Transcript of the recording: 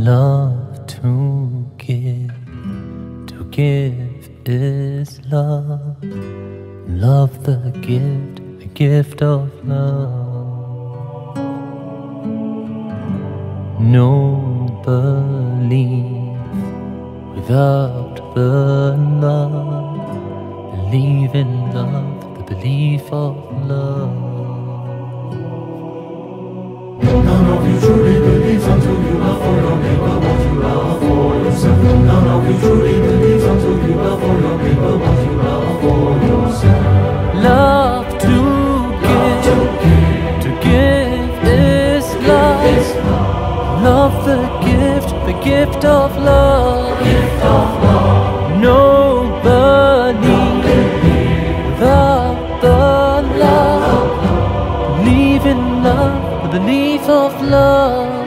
love to give. To give is love. Love the gift of love. No belief without the love. Believe in love, the belief of love. None of you truly believes until you love for your neighbor what you love for yourself. None of you truly believes until you love for your neighbor what you love for yourself. Love to give is love. Love the gift of love. Nobody without the love. Believe in love, the belief of love.